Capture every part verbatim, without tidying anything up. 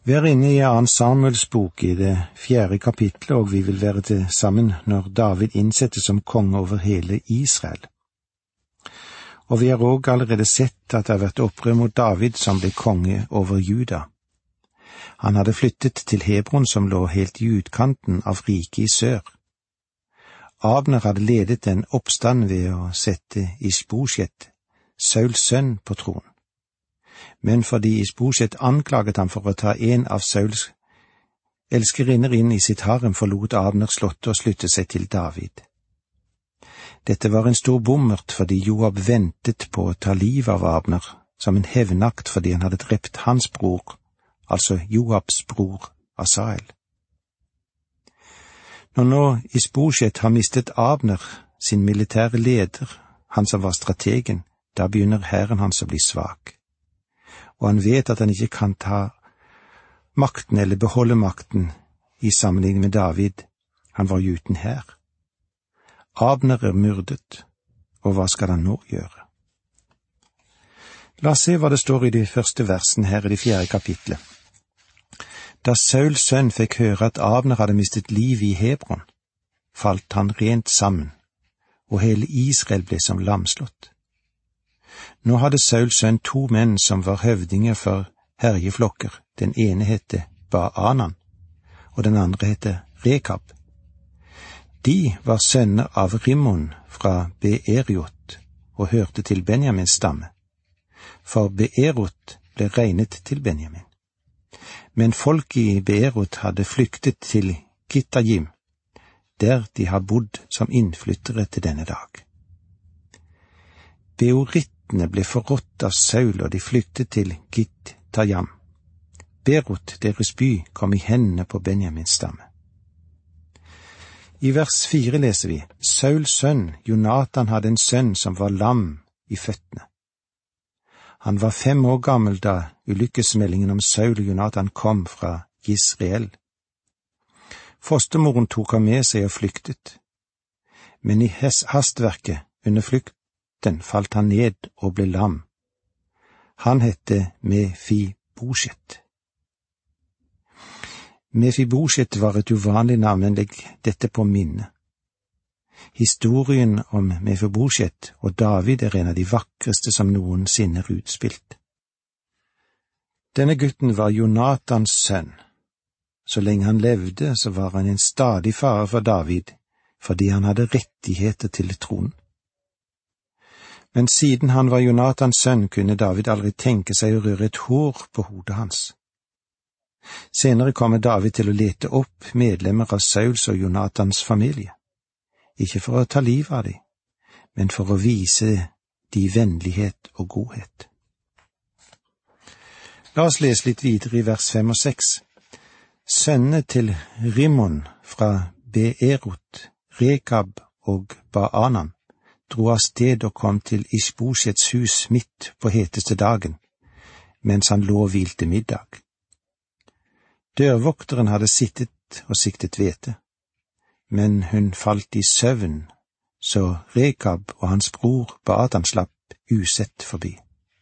Vi er inne i Annen Samuels bok i det fjerde kapitlet, og vi vil være til sammen når David innsettes som konge over hele Israel. Og vi har også allerede sett at det har vært opprør mot David som ble konge over Juda. Han hadde flyttet til Hebron som lå helt i utkanten av riket i sør. Abner hadde ledet en oppstand ved å sette Isbosjet, Sauls sønn, på tronen. Men fordi Isbosjet anklaget ham for å ta en av Sauls elskerinner inn i sitt harem, forlot Abner slottet og sluttet seg til David. Dette var en stor bommert fordi Joab ventet på å ta livet av Abner som en hevnakt fordi han hadde drept hans bror, altså Joabs bror Asael. Når nå Isbosjet har mistet Abner, sin militære leder, han som var strategen, da begynner hæren hans å bli svak. Og han vet at han ikke kan ta makten eller beholde makten i sammenligning med David. Han var jo uten hær. Abner er myrdet, og hva skal han nå gjøre? La oss se hva det står i de første versen her i det fjerde kapitlet. Da Sauls sønn fikk høre at Abner hadde mistet liv i Hebron, falt han rent sammen, og hele Israel ble som lamslått. Nå hadde Sauls sønn to menn som var høvdinger for herjeflokker. Den ene hette Baanan, og den andre hette Rekab. De var sønner av Rimmon fra Beerot og hørte til Benjamins stamme, for Beerot ble regnet til Benjamin. Men folk i Beerot hadde flyktet til Kittajim, der de har bodd som innflyttere til denne dag. Beorittene ble forrådt av Saul, og de flyktet til Kittajam. Berot, deres by, kom i hendene på Benjamins stamme. I vers fire leser vi, Sauls sønn, Jonatan, hadde en sønn som var lam i føttene. Han var fem år gammel da ulykkesmeldingen om Saul og Jonatan kom fra Israel. Fostermoren tok ham med seg og flyktet. Men i hastverket under flykten falt han ned og ble lam. Han hette Mefibosjet. Mefibosjet var et uvanlig navn, men legg dette på minne. Historien om Mefibosjet og David er en av de vakreste som noensinne er utspilt. Denne gutten var Jonatans sønn. Så lenge han levde, så var han en stadig fare for David, fordi han hadde rettigheter til tronen. Men siden han var Jonatans sønn, kunne David aldri tenke seg å røre et hår på hodet hans. Senere kommer David til å lete opp medlemmer av Sauls og Jonatans familie, ikke for å ta liv av dem, men for å vise de vennlighet og godhet. La oss lese litt videre i vers fem og seks. Sønnene til Rimmon fra Beerot, Rekab og Baanan dro av sted og kom til Isbosjets hus midt på heteste dagen, mens han lå og hvilte middag. Dørvokteren hadde sittet og siktet hvete, men hun falt i søvn, så Rekab og hans bror Baanan slapp usett forbi.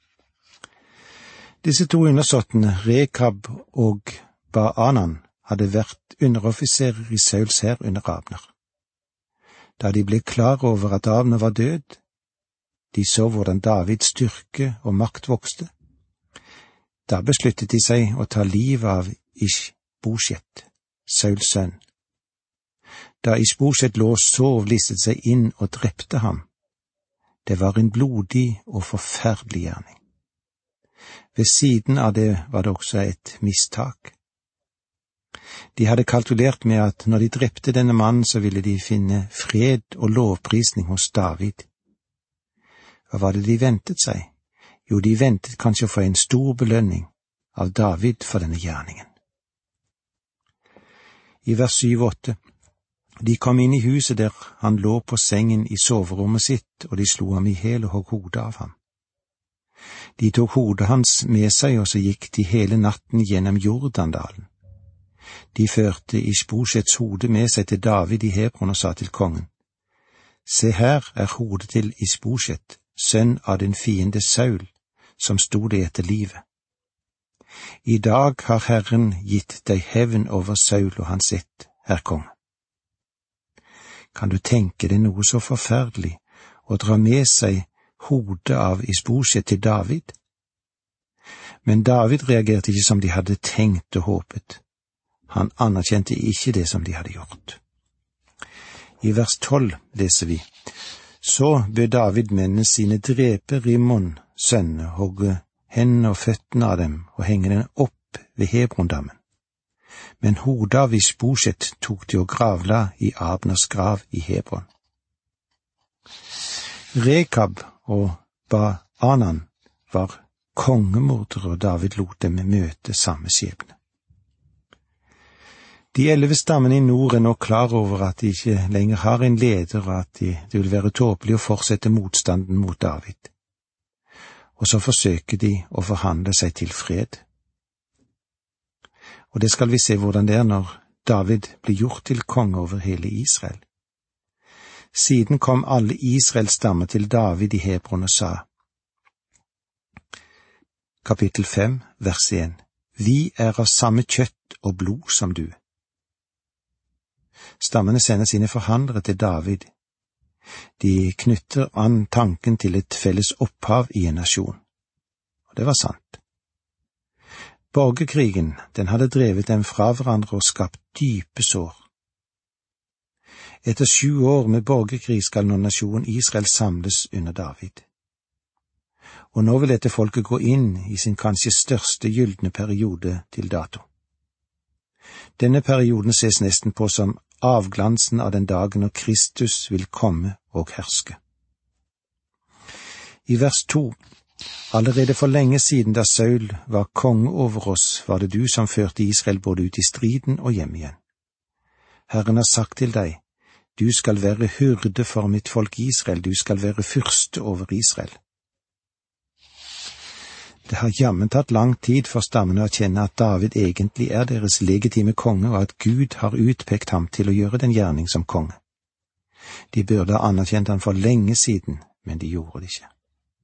Disse to undersåttene, Rekab og Baanan, hadde vært underoffiserer i Sauls hær under Abner. Da de ble klar over at Abner var død, de så hvordan Davids styrke og makt vokste, da besluttet de seg å ta livet av Isbosjet, Sauls sønn. Da Isbosjet lå og sov, listet seg inn og drepte ham. Det var en blodig og forferdelig gjerning. Ved siden av det var det også et mistak. De hadde kalkulert med at når de drepte denne mannen, så ville de finne fred og lovprisning hos David. Hva var det de ventet seg? Jo, de ventet kanskje å få en stor belønning av David for denne gjerningen. I vers syv og åtte. De kom inn i huset der han lå på sengen i soverommet sitt, og de slo ham i hjel og hogg hodet av ham. De tok hodet hans med seg, og så gikk de hele natten gjennom Jordandalen. De førte Isbosjets hode med seg til David i Hebron og sa til kongen, Se her er hodet til Isbosjet, sønn av din fiende Saul, som sto det etter livet. I dag har Herren gitt deg hevn over Saul og hans ett, herr konge. Kan du tenke deg noe så forferdelig å dra med seg hodet av Isboset til David? Men David reagerte ikke som de hadde tenkt og håpet. Han anerkjente ikke det som de hadde gjort. I vers tolv leser vi: Så bød David mennene sine drepe Rimmon sønne, hogge hendene og føttene av dem og henge den opp ved Hebrondammen. Men hodet av Isboset tok de og gravla i Abners grav i Hebron. Rekab og Baanan var kongemordere, og David lot dem møte samme skjebne. De elleve stammene i nord er nå klar over at de ikke lenger har en leder, og at de, det vil være tåpelig å fortsette motstanden mot David. Og så forsøker de å forhandle seg til fred. Og det skal vi se hvordan det er når David blir gjort til konge over hele Israel. Siden kom alle Israels stammer til David i Hebron og sa, kapittel fem, vers en, Vi er av samme kjøtt og blod som du. Stammene sender sine forhandlere til David. De knytter an tanken til et felles opphav i en nasjon. Og det var sant. Borgerkrigen, den hadde drevet dem fra hverandre og skapt dype sår. Etter sju år med borgerkrig skal nå nasjonen Israel samles under David. Og nå vil dette folket gå inn i sin kanskje største gylne periode til dato. Denne perioden ses nesten på som avglansen av den dagen når Kristus vil komme og herske. I vers to: Allerede for lenge siden da Saul var konge over oss, var det du som førte Israel både ut i striden og hjem igjen. Herren har sagt til deg, du skal være hyrde for mitt folk Israel, du skal være fyrste over Israel. Det har jammen tatt lang tid for stammene å kjenne at David egentlig er deres legitime konge, og at Gud har utpekt ham til å gjøre den gjerning som konge. De burde ha anerkjent han for lenge siden, men de gjorde det ikke.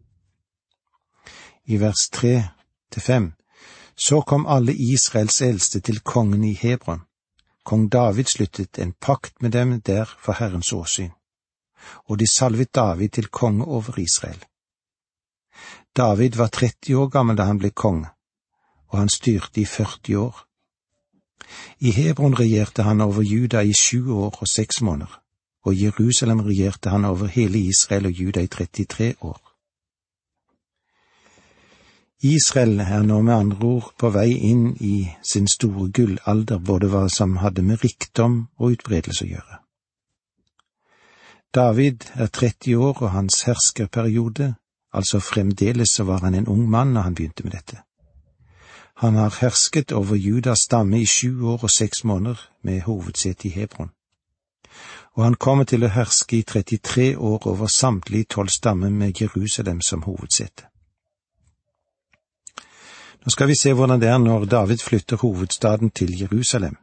I vers tre til fem, så kom alle Israels eldste til kongen i Hebron. Kong David sluttet en pakt med dem der for Herrens åsyn, og de salvet David til konge over Israel. David var tretti år gammel da han ble konge, og han styrte i førti år. I Hebron regjerte han over Juda i sju år og seks måneder, og i Jerusalem regjerte han over hele Israel og Juda i trettitre år. Israel er nå med andre ord på vei inn i sin store gullalder, både hva som hadde med rikdom og utbredelse å gjøre. David er tretti år, og hans herskerperiode, altså fremdeles så var han en ung mann når han begynte med dette. Han har hersket over Judas stamme i sju år og seks måneder med hovedsete i Hebron. Og han kommer til å herske i trettitre år over samtlige tolv stammer med Jerusalem som hovedsete. Nå skal vi se hvordan det er når David flytter hovedstaden til Jerusalem.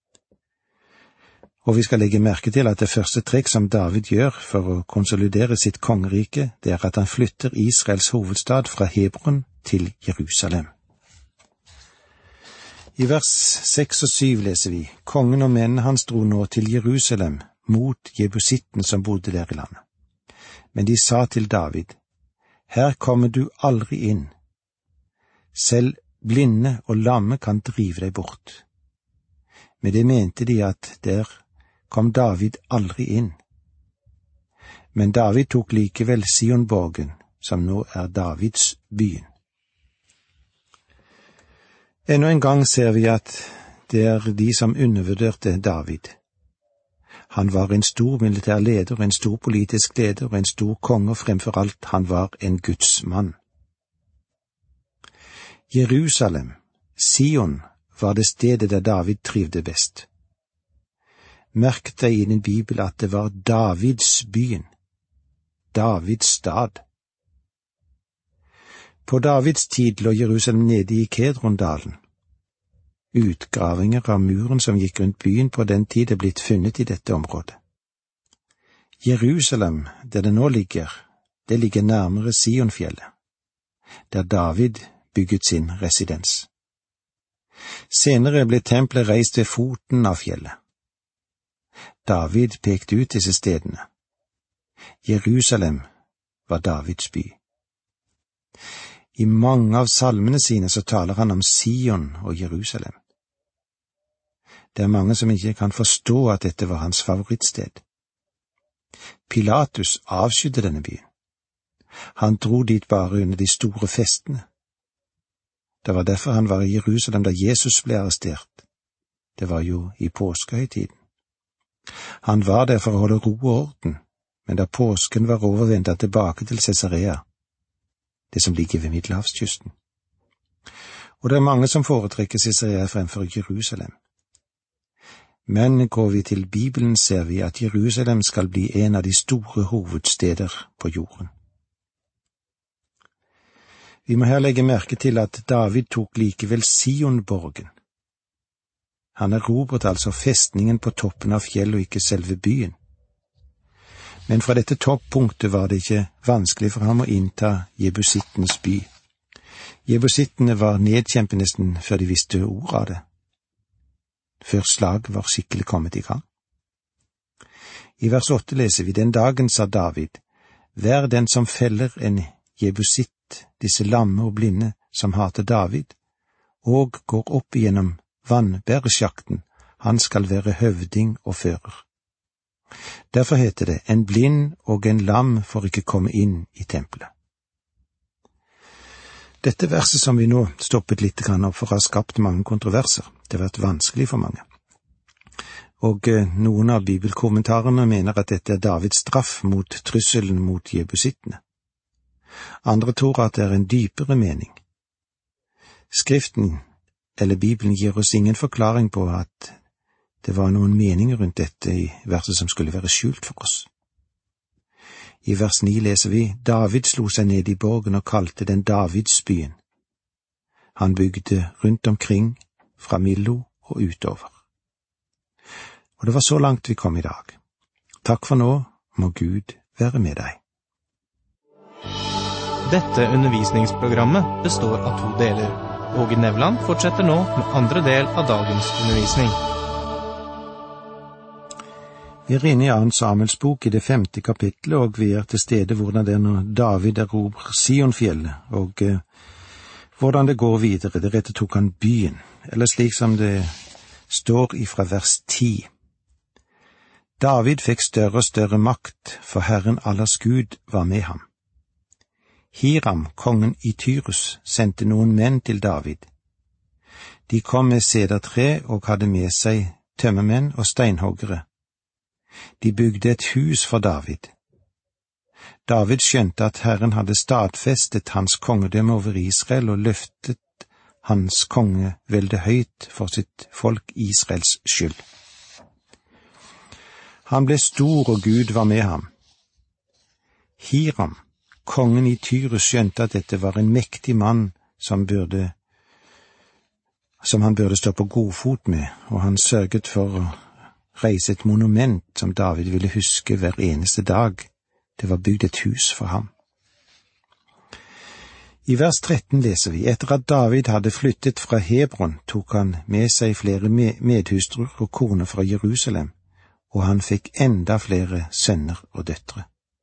Og vi skal legge merke til at det første trekk som David gjør for å konsolidere sitt kongerike, det er at han flytter Israels hovedstad fra Hebron til Jerusalem. I vers seks og syv leser vi, kongen og mennene hans dro nå til Jerusalem mot jebusitten som bodde der i landet. Men de sa til David, her kommer du aldri inn. Selv blinde og lamme kan drive deg bort. Med det mente de at der kom David aldri inn. Men David tok likevel Sionborgen, som nå er Davids byen. Ennå en gang ser vi at det er de som undervurderte David. Han var en stor militær leder, en stor politisk leder og en stor konge, og fremfor alt han var en Guds mann. Jerusalem, Sion, var det stedet der David trivde best. Merk deg i din bibel at det var Davids byen, Davids stad. På Davids tid lå Jerusalem nede i Kedrondalen. Utgravinger av muren som gikk rundt byen på den tid er blitt funnet i dette området. Jerusalem, der det nå ligger, det ligger nærmere Sionfjellet, der David bygget sin residens. Senere ble tempelet reist ved foten av fjellet. David pekte ut disse stedene. Jerusalem var Davids by. I mange av salmene sine så taler han om Sion og Jerusalem. Det er mange som ikke kan forstå at dette var hans favorittsted. Pilatus avskydde denne byen. Han dro dit bare under de store festene. Det var derfor han var i Jerusalem da Jesus ble arrestert. Det var jo i påskehøytiden. Han var der for å holde ro og orden, men da påsken var over vendte han tilbake til Cesarea, det som ligger ved Middelhavskysten. Og det er mange som foretrekker Cesarea fremfor Jerusalem. Men går vi til Bibelen, ser vi at Jerusalem skal bli en av de store hovedsteder på jorden. Vi må her legge merke til at David tok likevel Sionborgen. Han erobret altså festningen på toppen av fjellet og ikke selve byen. Men fra dette toppunktet var det ikke vanskelig for ham å innta Jebusittens by. Jebusittene var nedkjempet nesten før de visste ord av det, før slaget var skikkelig kommet i gang. I vers åtte leser vi: Den dagen sa David, vær den som feller en Jebusitt, disse lamme og blinde som hater David, og går opp igjennom vannbæresjakten, han skal være høvding og fører. Derfor heter det, en blind og en lam får ikke komme inn i tempelet. Dette verset som vi nå stoppet litt grann opp for har skapt mange kontroverser. Det har vært vanskelig for mange. Og eh, noen av bibelkommentarene mener at dette er Davids straff mot trusselen mot jebusittene. Andre tror at det er en dypere mening. Skriften eller Bibelen gir oss ingen forklaring på at det var noen mening rundt dette i verset som skulle være skjult for oss. I vers ni leser vi: David slo seg ned i borgen og kalte den Davidsbyen. Han bygde rundt omkring, fra Millo og utover. Og det var så langt vi kom i dag. Takk for nå, må Gud være med deg. Dette undervisningsprogrammet består av to deler. Åge Nevland fortsetter nå med andre del av dagens undervisning. Vi er inne i Annen Samuels bok i det femte kapittelet, og vi er til stede hvordan det er når David erobrer Sionfjellet, og eh, hvordan det går videre. Deretter tok han byen, eller slik som det står ifra vers ti. David fikk større og større makt, for Herren Allers Gud var med ham. Hiram, kongen i Tyrus, sendte noen menn til David. De kom med sedertre og hadde med seg tømmermenn og steinhoggere. De bygde et hus for David. David skjønte at Herren hadde stadfestet hans kongedømme over Israel og løftet hans kongevelde høyt for sitt folk Israels skyld. Han ble stor, og Gud var med ham. Hiram, kongen i Tyrus, skjønte at dette var en mektig mann som burde, som han burde stå på god fot med, og han sørget for å reise et monument som David ville huske hver eneste dag. Det var bygd et hus for ham. I vers tretten leser vi: Etter at David hadde flyttet fra Hebron, tok han med seg flere medhustruer og koner fra Jerusalem, og han fikk enda flere sønner og døtre.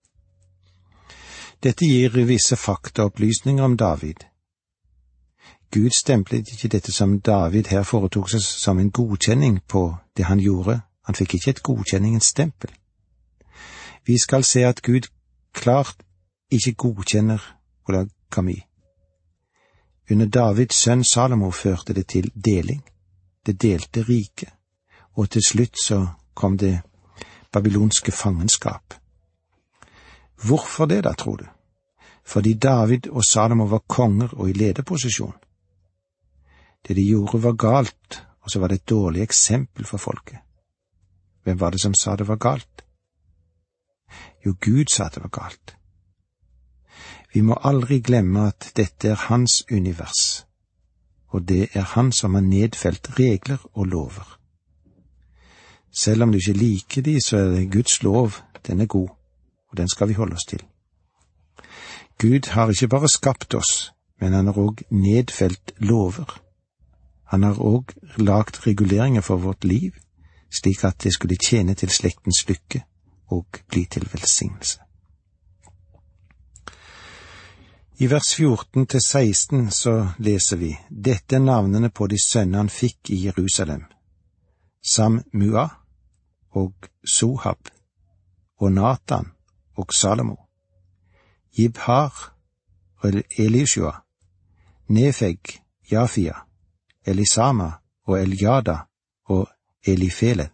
Dette gir visse faktaopplysninger om David. Gud stemplet ikke dette som David her foretok seg som en godkjenning på det han gjorde. Han fikk ikke et godkjenningens stempel. Vi skal se at Gud klart ikke godkjenner polygami. Under Davids sønn Salomo førte det til deling. Det delte riket, og til slutt så kom det babylonske fangenskap. Hvorfor det da, tror du? Fordi David og Salomo var konger og i lederposisjon. Det de gjorde var galt, og så var det et dårlig eksempel for folket. Hvem var det som sa det var galt? Jo, Gud sa det var galt. Vi må aldri glemme at dette er hans univers, og det er han som har nedfelt regler og lover. Selv om du ikke liker de, så er det Guds lov, den er god, og den skal vi holde oss til. Gud har ikke bare skapt oss, men han har også nedfelt lover. Han har òg lagt reguleringer for vårt liv, slik at det skulle tjene til slektens lykke og bli til velsignelse. I vers fjorten til seksten så leser vi: Dette er navnene på de sønner han fikk i Jerusalem: Samua og Sohab og Natan og Salomo, Jibhar og Elishua, Nefeg, Jafia, Elisama og Eljada og Elifele.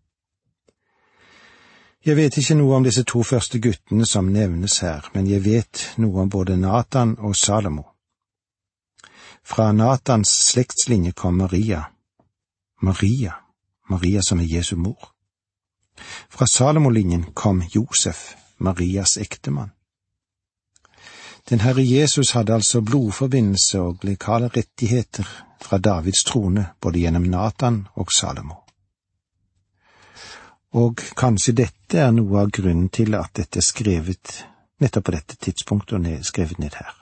Jeg vet ikke noe om disse to første guttene som nevnes her, men jeg vet noe om både Natan og Salomo. Fra Natans slektslinje kom Maria, Maria, Maria som er Jesu mor. Fra Salomo-linjen kom Josef, Marias ektemann. Den Herre Jesus hadde altså blodforbindelse og legale rettigheter fra Davids trone, både gjennom Natan og Salomo. Og kanskje dette er noe av grunnen til at dette er skrevet nettopp på dette tidspunktet og ned, skrevet ned her.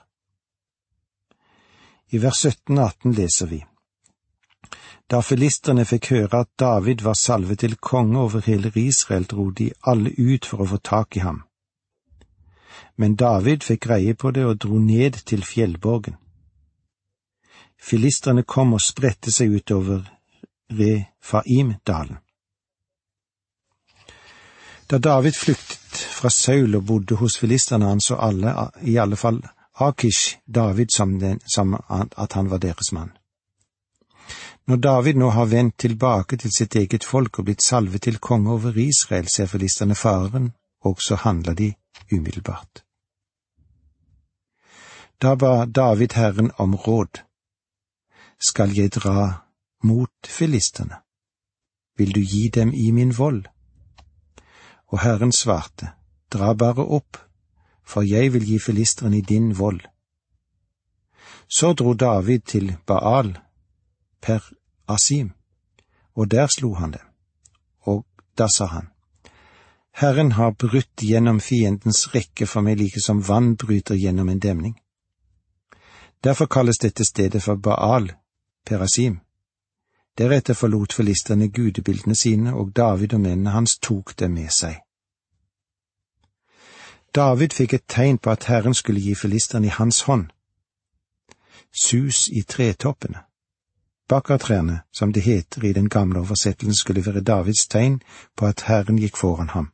I vers sytten og atten leser vi: Da filisterne fikk høre at David var salvet til konge over hele Israel, dro de alle ut for å få tak i ham. Men David fikk greie på det og dro ned til fjellborgen. Filisterne kom og spredte seg utover Refaim-dalen. Da David flyktet fra Saul og bodde hos filisterne, anså alle, i alle fall Akish, David som, den, som at han var deres mann. Når David nå har vendt tilbake til sitt eget folk og blitt salvet til konge over Israel, ser filisterne faren, og så handler de umiddelbart. Da ba David Herren om råd. Skal jeg dra mot filisterne? Vil du gi dem i min vold? Og Herren svarte, dra bare opp, for jeg vil gi filisterne i din vold. Så dro David til Baal per Asim, og der slo han dem. Og da sa han, Herren har brutt gjennom fiendens rekke for meg like som vann bryter gjennom en demning. Derfor kalles dette stedet for Baal Perasim. Deretter forlot filisterne gudebildene sine, og David og mennene hans tok dem med seg. David fikk et tegn på at Herren skulle gi filisterne i hans hånd. Sus i tretoppene. Bakkertrærne, som det heter i den gamle oversettelsen, skulle være Davids tegn på at Herren gikk foran ham.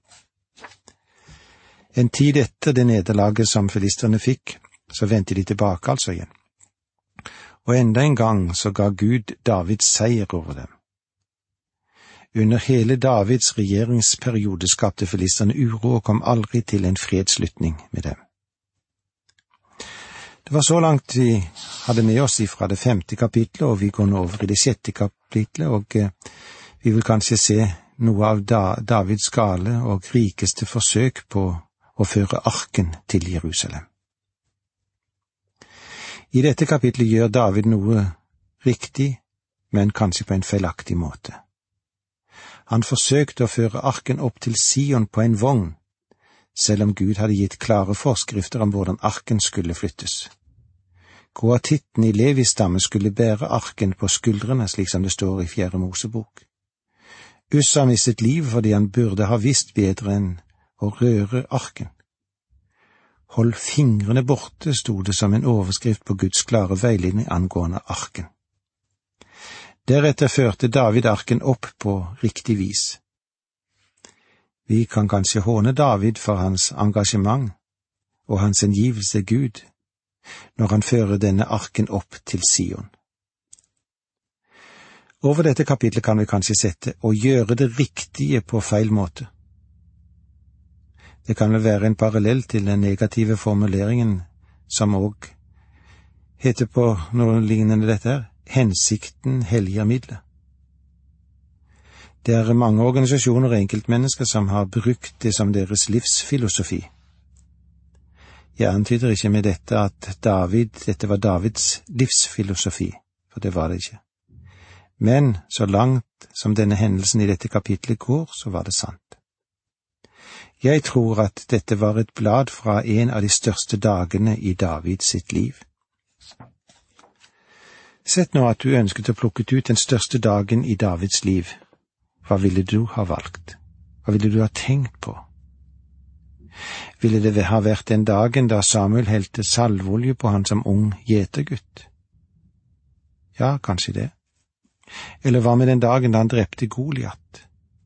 En tid etter det nederlaget som filisterne fikk, så vendte de tilbake altså igjen. Og enda en gang så ga Gud Davids seier over dem. Under hele Davids regjeringsperiode skapte filisterne uro og kom aldri til en fredsslutning med dem. Det var så langt vi hadde med oss ifra det femte kapitlet, og vi går nå over i det sjette kapitlet, og eh, vi vil kanskje se noe av da, Davids gale og rikeste forsøk på å føre arken til Jerusalem. I dette kapitlet gjør David noe riktig, men kanskje på en feilaktig måte. Han forsøkte å føre arken opp til Sion på en vogn, selv om Gud hadde gitt klare forskrifter om hvordan arken skulle flyttes. Kohatitten i Levis stamme skulle bære arken på skuldrene, slik som det står i fjerde Mosebok. Ussa mistet liv fordi han burde ha visst bedre enn å røre arken. Hold fingrene borte, stod det som en overskrift på Guds klare veiledning angående arken. Deretter førte David arken opp på riktig vis. Vi kan kanskje håne David for hans engasjement og hans hengivelse Gud, når han fører denne arken opp til Sion. Over dette kapitlet kan vi kanskje sette å gjøre det riktige på feil måte. Det kan vel være en parallell til den negative formuleringen som også heter på noe lignende dette her, hensikten helliger middelet. Det er mange organisasjoner og enkeltmennesker som har brukt det som deres livsfilosofi. Jeg antyder ikke med dette at David, dette var Davids livsfilosofi, for det var det ikke. Men så langt som denne hendelsen i dette kapitlet går, så var det sant. Jeg tror at dette var et blad fra en av de største dagene i David sitt liv. Sett nå at du ønsket å plukke ut den største dagen i Davids liv. Hva ville du ha valgt? Hva ville du ha tenkt på? Ville det ha vært den dagen da Samuel helte salveolje på han som ung gjetergutt? Ja, kanskje det. Eller hva med den dagen da han drepte Goliat?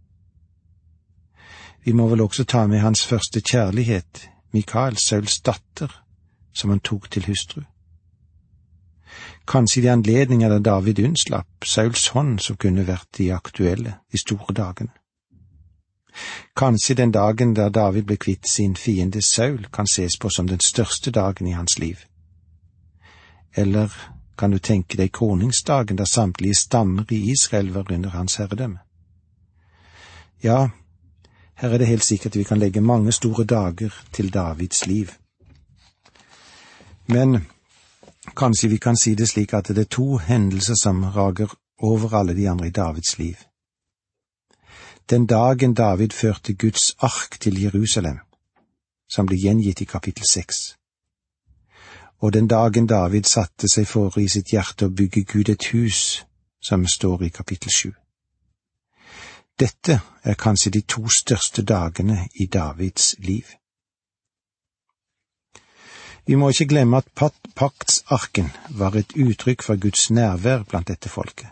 Vi må vel også ta med hans første kjærlighet, Mikael, Sauls datter, som han tok til hustru. Kanskje de anledninger da David unnslapp Sauls hånd som kunne vært de aktuelle, de store dagene. Kanskje den dagen da David ble kvitt sin fiende Saul kan ses på som den største dagen i hans liv. Eller kan du tenke deg kroningsdagen da samtlige stammer i Israel var under hans herredømme? Ja, her er det helt sikkert vi kan legge mange store dager til Davids liv. Men kanskje vi kan si det slik at det er to hendelser som rager over alle de andre i Davids liv. Den dagen David førte Guds ark til Jerusalem, som blir gjengitt i kapittel seks. Og den dagen David satte seg for i sitt hjerte å bygge Gud et hus, som står i kapittel sju. Dette er kanskje de to største dagene i Davids liv. Vi må ikke glemme at paktsarken var et uttrykk for Guds nærvær blant dette folket.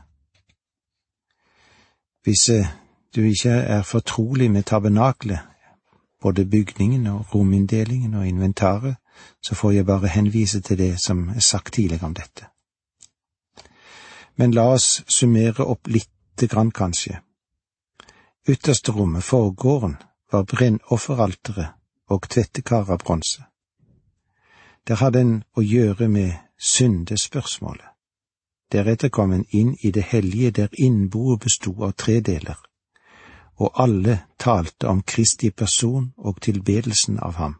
Hvis du ikke er fortrolig med tabernaklet, både bygningen og rominndelingen og inventaret, så får jeg bare henvise til det som er sagt tidligere om dette. Men la oss summere opp lite grann kanskje. Ytterste rommet, forgården, var brennofferalteret og tvettekar av bronse. Der hadde en å gjøre med syndespørsmålet. Deretter kom en inn i det hellige der innboet bestod av tre deler, og alle talte om Kristi person og tilbedelsen av ham.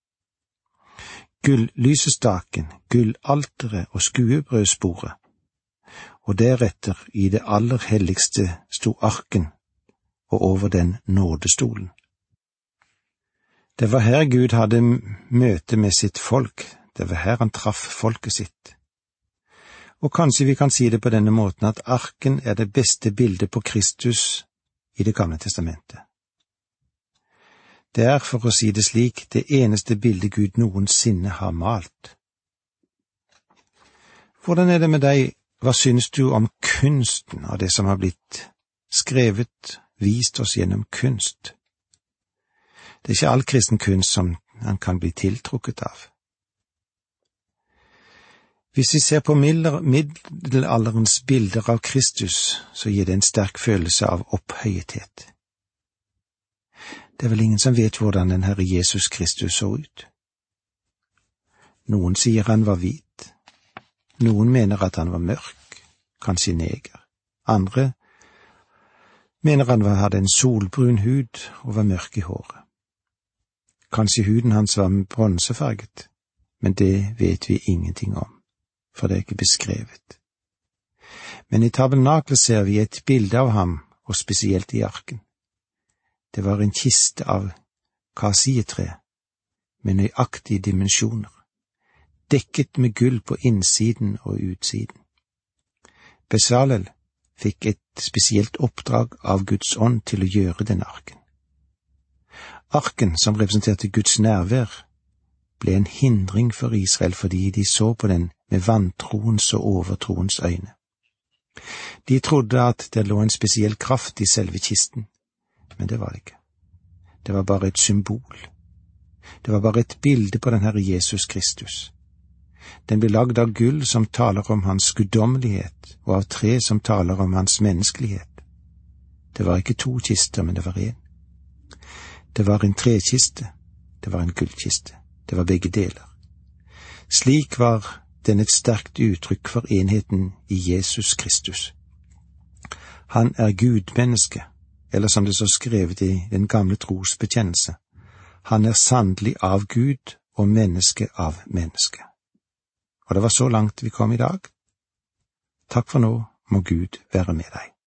Gull-lysestaken, gullalteret og skuebrødsporet, og deretter i det aller helligste sto arken, og over den nådestolen. Det var her Gud hadde møte med sitt folk, det var her han traff folket sitt. Og kanskje vi kan si det på denne måten at arken er det beste bildet på Kristus i Det gamle testamentet. Det er, for å si det slik, det eneste bildet Gud noensinne har malt. Hvordan er det med deg? Hva synes du om kunsten av det som har blitt skrevet, vist oss gjennom kunst? Det er ikke all kristen kunst som han kan bli tiltrukket av. Hvis vi ser på middelalderens bilder av Kristus, så gir det en sterk følelse av opphøyethet. Det er vel ingen som vet hvordan den Herre Jesus Kristus så ut. Noen sier han var hvit, noen mener at han var mørk, kanskje neger. Andre mener han hadde en solbrun hud og var mørk i håret. Kanskje huden hans var bronsefarget, men det vet vi ingenting om, for det er ikke beskrevet. Men i tabernaklet ser vi et bilde av ham, og spesielt i arken. Det var en kiste av kasietre, med nøyaktige dimensjoner, dekket med gull på innsiden og utsiden. Besalel fikk et spesielt oppdrag av Guds ånd til å gjøre denne arken. Arken, som representerte Guds nærvær, ble en hindring for Israel fordi de så på den med vantroens og overtroens øyne. De trodde at det lå en spesiell kraft i selve kisten, men det var det ikke. Det var bare et symbol. Det var bare et bilde på den Herre Jesus Kristus. Den ble lagd av gull som taler om hans guddommelighet, og av tre som taler om hans menneskelighet. Det var ikke to kister, men det var en. Det var en trekiste, det var en gullkiste, det var begge deler. Slik var den et sterkt uttrykk for enheten i Jesus Kristus. Han er Gudmenneske, eller som det så skrevet i den gamle trosbekjennelse, han er sannelig av Gud og menneske av menneske. Og det var så langt vi kom i dag. Takk for nå, må Gud være med deg.